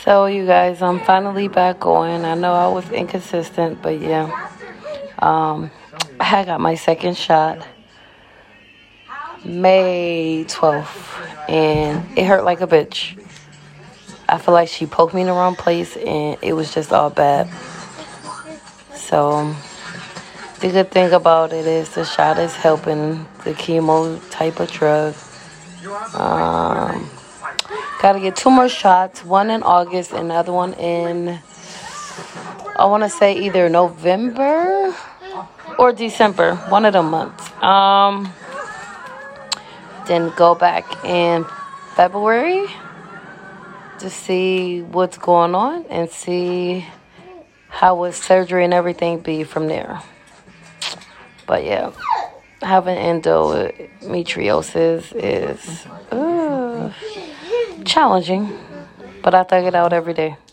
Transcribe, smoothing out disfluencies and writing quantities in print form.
So, you guys, I'm finally back on. I know I was inconsistent, but yeah. I got my second shot May 12th, and it hurt like a bitch. I feel like she poked me in the wrong place, and it was just all bad. So, the good thing about it is the shot is helping the chemo type of drug. Gotta get 2 more shots, one in August and the other one in, I want to say either November or December, one of them months. Then go back in February to see what's going on and see how would surgery and be from there. But yeah, having endometriosis is challenging, but I thug it out every day.